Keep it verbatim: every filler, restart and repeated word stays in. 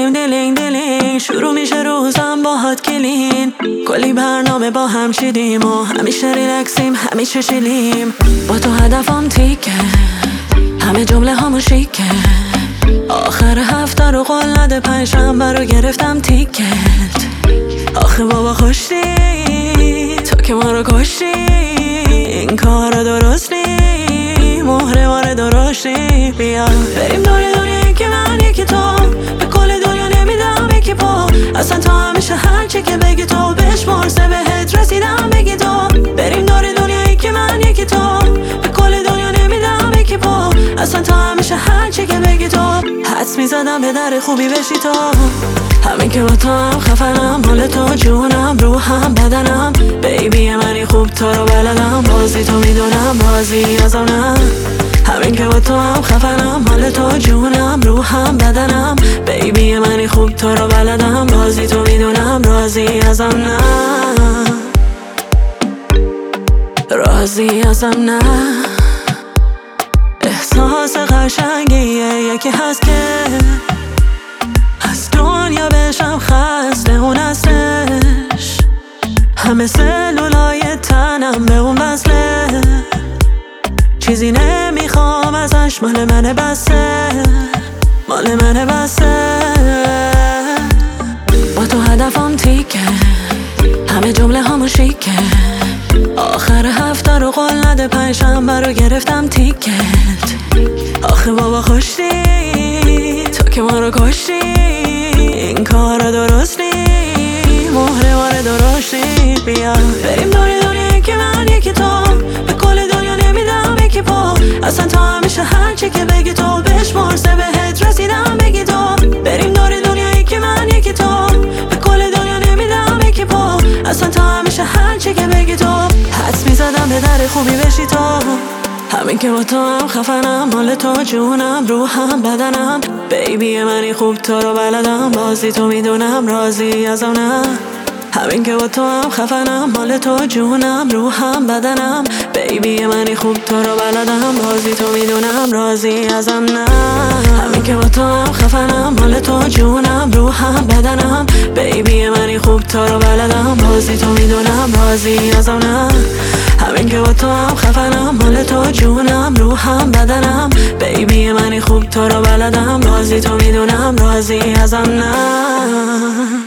میکنیم دلینگ دلینگ، شروع میشه روزم باهات کلین. کلی برنامه با هم چیدیم و همیشه ریلکسیم همیشه شیلیم. با تو هدفم تیکه، همه جمله همو شیکه. آخر هفته رو قول نده، پنجشنبه رو گرفتم تیکت. آخه بابا خوشی تو که ما رو کشتی، این کار درست نی، مهره وارد درشتی. بیا بریم دور دنیا، یکی من یکی تو، به کل دنیا نمیدم یکی پا. اصلا تو همیشه هرچی که بگی تو، بشمار سه بهت رسیدم بگی تو. بریم دور دنیا، یکی من یکی تو، به کل دنیا نمیدم یکی پا. اصلا تو همیشه هرچی که بگی تو، حدس میزدم به در خوبی بشی تو. همین که با تو هم خفنم، حال تو جونم روحم بدنم. بیبی منی خوب تو رو بلدم، بازی تو میدونم بازی ازم نه. همین که با تو هم خفنم، حال تو جونم روحم بدنم. بیبی منی خوب تو رو بلدم، بازی تو میدونم رازی ازم نه. رازی ازم نه. احساس قشنگیه یکی هست که از دنیا بشم خسته، اون اصلش همه سلولای تنم به اون وصله. چیزی نمیخوام ازش، مال منه بسه، مال منه بسه. با تو هدفم تیکه، همه جمله همو شیکه. آخر هفته رو قول نده، پنجشنبه رو گرفتم تیکت. آخه بابا خوشی تو که ما رو کشتی، این کار درست نی، مهره وارد درشتی. بیا بریم دور دنیا، یکی من یکی تو، به کل دنیا نمیدم یکی پا. اصلا تو همیشه هرچی که بگی تو، بشمار سه بهت رسیدم بگی تو. بریم دور دنیا، یکی من یکی تو، به کل دنیا نمیدم یکی پا. اصلا تو همیشه هرچی که بگی تو، حدس میزدم به در خوبی بشی تو. همین که با تو هم خفنم، حال تو جونم روحم بدنم. بیبی منی خوب تو رو بلدم، بازی تو میدونم رازی ازم نه. همین که با تو هم خفنم، حال تو جونم روحم بدنم. بیبی منی خوب تو رو بلدم، بازی تو میدونم رازی ازم نه. همین که با تو هم خفنم، حال تو جونم روحم بدنم. بیبی منی خوب تو رو بلدم، بازی تو میدونم رازی ازم نه. همین که با تو هم خفنم، حال تو جونم روحم بدنم. بیبی منی خوب تو رو بلدم، بازی تو میدونم رازی ازم نه.